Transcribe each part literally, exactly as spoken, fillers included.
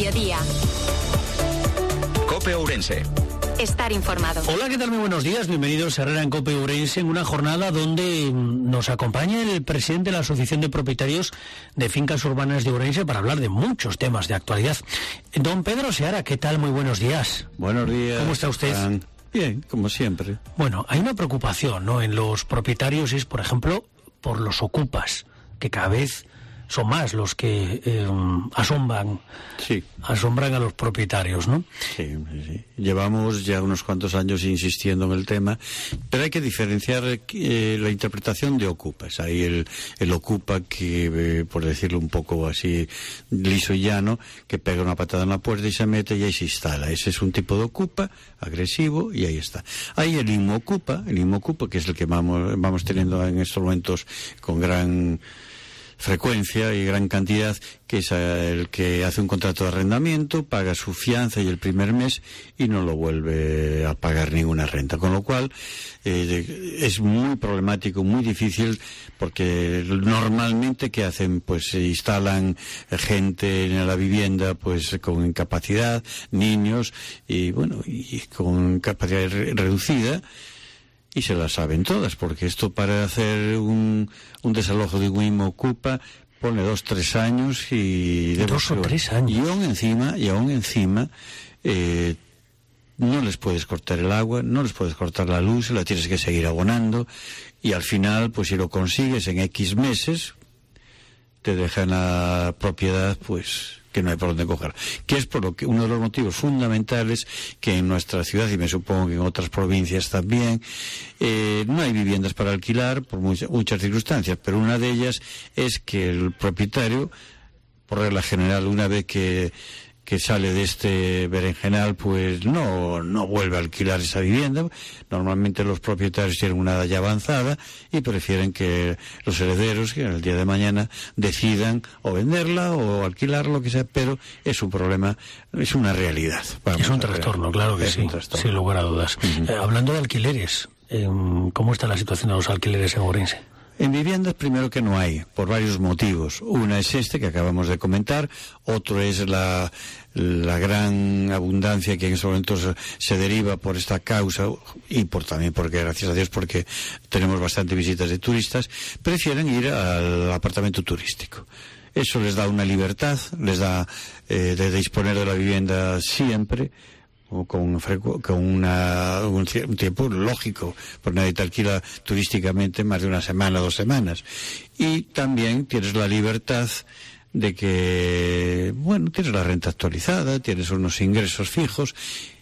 mediodía. COPE Ourense. Estar informado. Hola, ¿qué tal? Muy buenos días. Bienvenidos a Herrera en COPE Ourense, en una jornada donde nos acompaña el presidente de la Asociación de Propietarios de Fincas Urbanas de Ourense para hablar de muchos temas de actualidad. Don Pedro Seara, ¿qué tal? Muy buenos días. Buenos días. ¿Cómo está usted? Fran. Bien, como siempre. Bueno, hay una preocupación, ¿no?, en los propietarios, es, por ejemplo, por los ocupas, que cada vez son más los que eh, asombran, sí. asombran a los propietarios, ¿no? Sí, sí. Llevamos ya unos cuantos años insistiendo en el tema, pero hay que diferenciar eh, la interpretación de ocupas. Hay el, el ocupa que, eh, por decirlo un poco así liso y llano, que pega una patada en la puerta y se mete y ahí se instala. Ese es un tipo de ocupa agresivo y ahí está. Hay el inmocupa, el inmocupa, que es el que vamos, vamos teniendo en estos momentos con gran frecuencia y gran cantidad, que es el que hace un contrato de arrendamiento, paga su fianza y el primer mes y no lo vuelve a pagar ninguna renta, con lo cual eh, es muy problemático, muy difícil, porque normalmente ¿qué hacen? Pues se instalan gente en la vivienda pues con incapacidad, niños y bueno, y con capacidad re- reducida. Y se las saben todas, porque esto para hacer un, un desalojo de un inmocupa pone dos, tres años y... Dos o tres años. Y aún encima, y aún encima, eh, no les puedes cortar el agua, no les puedes cortar la luz, la tienes que seguir abonando, y al final, pues si lo consigues en X meses, te dejan la propiedad, pues... que no hay por dónde coger, que es por lo que uno de los motivos fundamentales que en nuestra ciudad, y me supongo que en otras provincias también, eh, no hay viviendas para alquilar por muchas, muchas circunstancias, pero una de ellas es que el propietario, por regla general, una vez que que sale de este berenjenal, pues no no vuelve a alquilar esa vivienda. Normalmente los propietarios tienen una edad ya avanzada y prefieren que los herederos, que en el día de mañana, decidan o venderla o alquilar, lo que sea, pero es un problema, es una realidad. Es un trastorno, ver. Claro que es sí, sin lugar a dudas. Uh-huh. Eh, hablando de alquileres, eh, ¿cómo está la situación de los alquileres en Ourense? En viviendas, primero que no hay, por varios motivos. Una es este que acabamos de comentar, otro es la, la gran abundancia que en estos momentos se deriva por esta causa, y por también porque, gracias a Dios, porque tenemos bastante visitas de turistas, prefieren ir al apartamento turístico. Eso les da una libertad, les da eh, de disponer de la vivienda siempre, o con, con una, un, un tiempo lógico, porque nadie te alquila turísticamente más de una semana, dos semanas. Y también tienes la libertad de que, bueno, tienes la renta actualizada, tienes unos ingresos fijos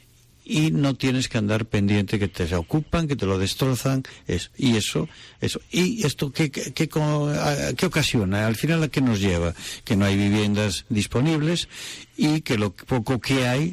y no tienes que andar pendiente que te ocupan, que te lo destrozan, es, y eso, eso. ¿Y esto qué, qué, qué, qué ocasiona? Al final, ¿a qué nos lleva? Que no hay viviendas disponibles y que lo poco que hay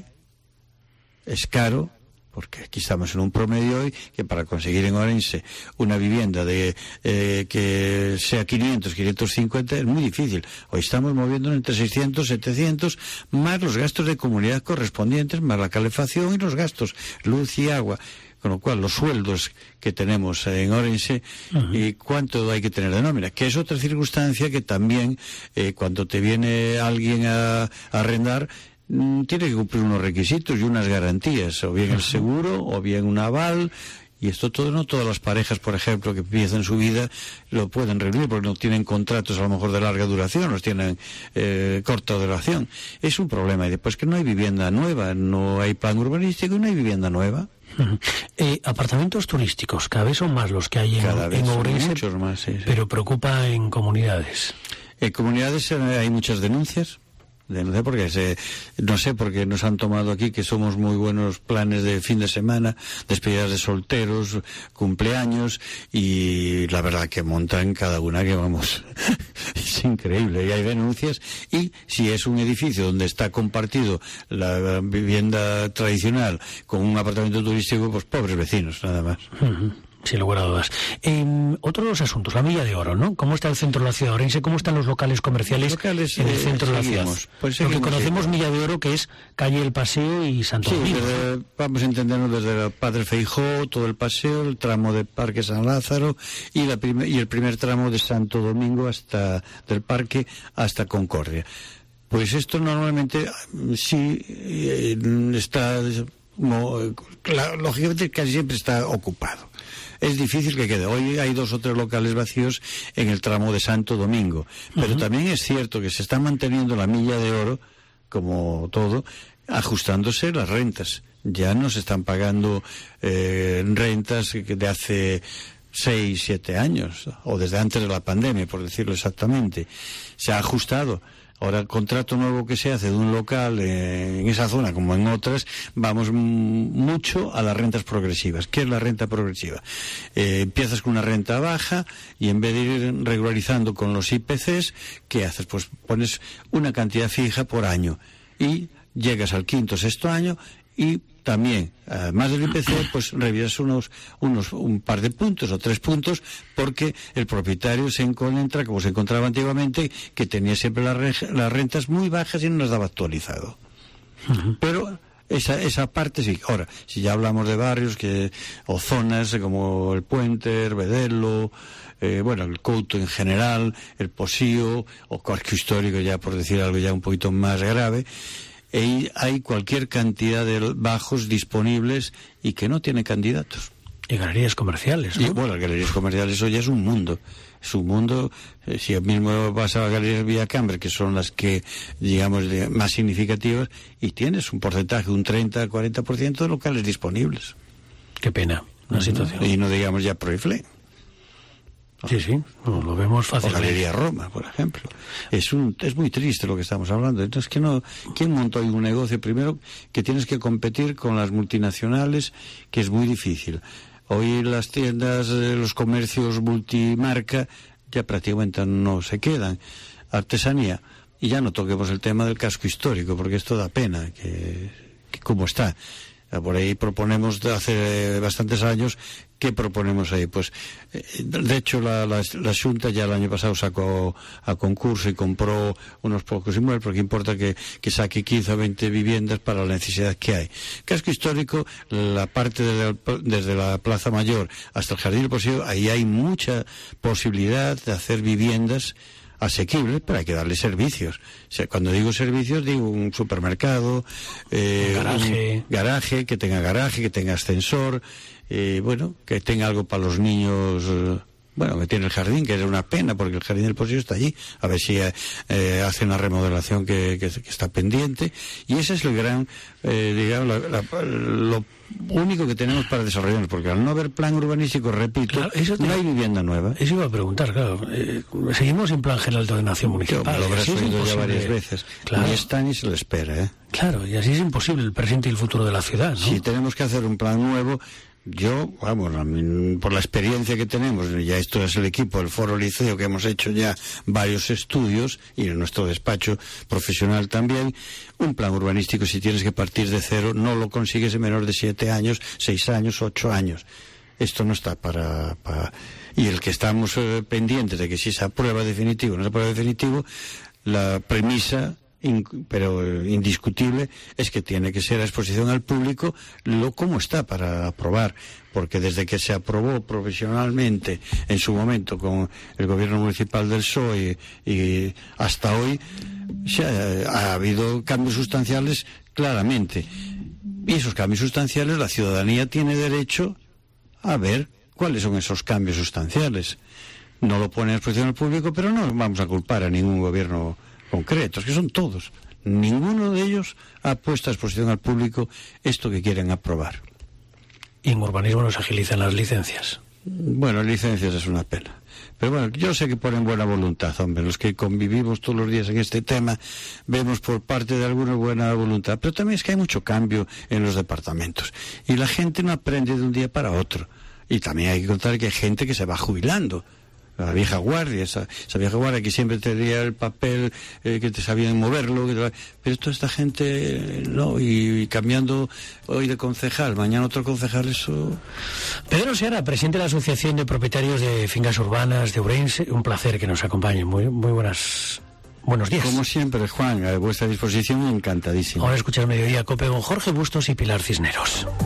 es caro, porque aquí estamos en un promedio hoy que para conseguir en Ourense una vivienda de eh, que sea quinientos, quinientos cincuenta es muy difícil. Hoy estamos moviéndonos entre seiscientos, setecientos, más los gastos de comunidad correspondientes, más la calefacción y los gastos, luz y agua. Con lo cual, los sueldos que tenemos en Ourense, uh-huh. y cuánto hay que tener de nómina, que es otra circunstancia que también, eh, cuando te viene alguien a, a arrendar, tiene que cumplir unos requisitos y unas garantías, o bien el seguro, o bien un aval, y esto todo, no todas las parejas, por ejemplo, que empiezan su vida, lo pueden reunir, porque no tienen contratos a lo mejor de larga duración, los tienen eh, corta duración. Es un problema, y después que no hay vivienda nueva, no hay plan urbanístico y no hay vivienda nueva. Uh-huh. Eh, apartamentos turísticos, cada vez son más los que hay en, cada vez en Ourense, son muchos más, sí, sí. Pero preocupa en comunidades. En comunidades eh, hay muchas denuncias. De, no sé por qué se, no sé por qué nos han tomado aquí que somos muy buenos planes de fin de semana, despedidas de solteros, cumpleaños, y la verdad que montan cada una que vamos es increíble, y hay denuncias. Y si es un edificio donde está compartido la vivienda tradicional con un apartamento turístico, pues pobres vecinos, nada más. Uh-huh. Sin lugar a dudas. Eh, otro de los asuntos, la Milla de Oro, ¿no? ¿Cómo está el centro de la ciudad de Ourense? ¿Cómo están los locales comerciales los locales, en el eh, centro de la seguimos, ciudad? Pues Lo que seguimos, conocemos sí. Milla de Oro, que es calle El Paseo y Santo Sí, Domingo. desde, vamos a entendernos desde el Padre Feijóo, todo el paseo, el tramo de Parque San Lázaro y, la prim- y el primer tramo de Santo Domingo hasta del Parque hasta Concordia. Pues esto normalmente sí eh, está, como, lógicamente casi siempre está ocupado. Es difícil que quede. Hoy hay dos o tres locales vacíos en el tramo de Santo Domingo, pero uh-huh. también es cierto que se está manteniendo la milla de oro, como todo, ajustándose las rentas. Ya no se están pagando eh, rentas de hace seis, siete años, o desde antes de la pandemia, por decirlo exactamente. Se ha ajustado. Ahora el contrato nuevo que se hace de un local eh, en esa zona como en otras, vamos m- mucho a las rentas progresivas. ¿Qué es la renta progresiva? Eh, empiezas con una renta baja y en vez de ir regularizando con los I P Cs, ¿qué haces? Pues pones una cantidad fija por año y llegas al quinto, sexto año y también, además del I P C, pues revisas unos, unos, un par de puntos o tres puntos, porque el propietario se encuentra, como se encontraba antiguamente, que tenía siempre las, re- las rentas muy bajas y no las daba actualizado. Uh-huh. Pero esa, esa parte sí. Ahora, si ya hablamos de barrios que, o zonas como el Puente, Herbedelo, eh, bueno, el Couto en general, el Posío, o Casco Histórico, ya por decir algo ya un poquito más grave, y hay cualquier cantidad de bajos disponibles y que no tiene candidatos. Y galerías comerciales, ¿no? Y, bueno, las galerías comerciales, eso ya es un mundo. Es un mundo, eh, si mismo vas a las galerías Villacambre, que son las que, digamos, de, más significativas, y tienes un porcentaje, un treinta, cuarenta por ciento de locales disponibles. Qué pena, la uh-huh. situación. Y no digamos ya Proifle. Sí, sí, no, lo vemos fácilmente. O Galería Roma, por ejemplo. Es un, es muy triste lo que estamos hablando. Entonces, que no, ¿quién montó ahí un negocio? Primero, que tienes que competir con las multinacionales, que es muy difícil. Hoy las tiendas, los comercios multimarca, ya prácticamente no se quedan. Artesanía. Y ya no toquemos el tema del casco histórico, porque esto da pena, que, que cómo está. Por ahí proponemos de hace bastantes años. ¿Qué proponemos ahí? Pues, eh, de hecho, la, la, la Xunta ya el año pasado sacó a concurso y compró unos pocos inmuebles, porque importa que, que saque quince o veinte viviendas para la necesidad que hay. Casco histórico, la parte de la, desde la Plaza Mayor hasta el Jardín del Posío, ahí hay mucha posibilidad de hacer viviendas asequibles, pero hay que darle servicios. O sea, cuando digo servicios, digo un supermercado, eh, un garaje. un garaje, que tenga garaje, que tenga ascensor, eh, bueno, que tenga algo para los niños. Eh, bueno, que tiene el jardín, que es una pena, porque el Jardín del Posío está allí. A ver si eh, hace una remodelación que, que, que está pendiente. Y ese es el gran, eh, digamos, la, la, lo único que tenemos para desarrollarnos, porque al no haber plan urbanístico, repito, claro, eso te, no hay vivienda nueva. Eso iba a preguntar, claro. Eh, seguimos sin plan general de ordenación municipal. Yo, lo habrás oído ya varias veces. Claro. Ni está ni se lo espera, ¿eh? Claro, y así es imposible el presente y el futuro de la ciudad, ¿no? Si tenemos que hacer un plan nuevo. Yo, vamos, a mí, por la experiencia que tenemos, ya esto es el equipo del Foro Liceo, que hemos hecho ya varios estudios, y en nuestro despacho profesional también, un plan urbanístico, si tienes que partir de cero, no lo consigues en menor de siete años, seis años, ocho años. Esto no está para... para... Y el que estamos eh, pendientes de que si se aprueba definitivo o no se aprueba definitivo, la premisa... In, pero eh, indiscutible es que tiene que ser a exposición al público lo cómo está para aprobar, porque desde que se aprobó profesionalmente en su momento con el gobierno municipal del P S O E y, y hasta hoy se ha, ha habido cambios sustanciales claramente, y esos cambios sustanciales la ciudadanía tiene derecho a ver cuáles son esos cambios sustanciales. No lo pone a exposición al público, pero no vamos a culpar a ningún gobierno concretos, que son todos. Ninguno de ellos ha puesto a exposición al público esto que quieren aprobar. Y en urbanismo nos agilizan las licencias. Bueno, licencias es una pena. Pero bueno, yo sé que ponen buena voluntad, hombre. Los que convivimos todos los días en este tema, vemos por parte de algunos buena voluntad. Pero también es que hay mucho cambio en los departamentos. Y la gente no aprende de un día para otro. Y también hay que contar que hay gente que se va jubilando. La vieja guardia, esa, esa vieja guardia que siempre tenía el papel, eh, que te sabían moverlo, que te, pero toda esta gente, no, y, y cambiando hoy de concejal, mañana otro concejal, eso... Pedro Seara, presidente de la Asociación de Propietarios de Fincas Urbanas de Ourense, un placer que nos acompañe, muy, muy buenas... Buenos días. Como siempre, Juan, a vuestra disposición, encantadísimo. Ahora escuchar Mediodía Cope con Jorge Bustos y Pilar Cisneros.